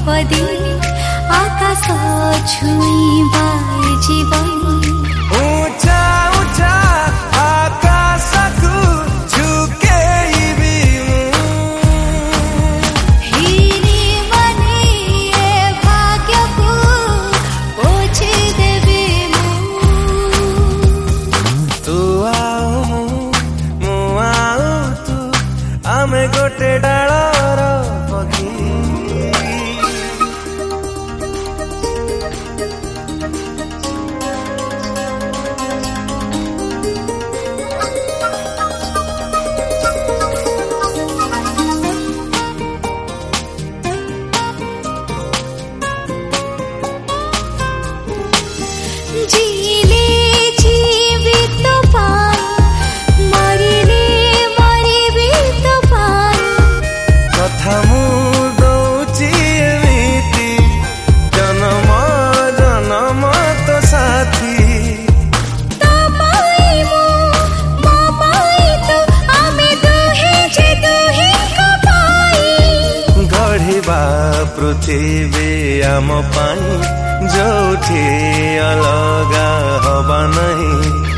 पदी आकाश छुईबा जीवन ऊंचा ऊंचा आकाश को झुकेबी हिरी मनी ए भाग्य को पोछि देबी तू आओ मु आओ तू आमे गोटे डालर पक्षी जीले जीवित पाई मरिले मरिबी तो पाई कथा मु दौची एमिति जन्म जन्म तो साथी तो पाई मो पाई तो आमे दुहे जे दुहे को पाई गढ़िबा पृथ्वी आम पाई जोठी अलगा हवा नहीं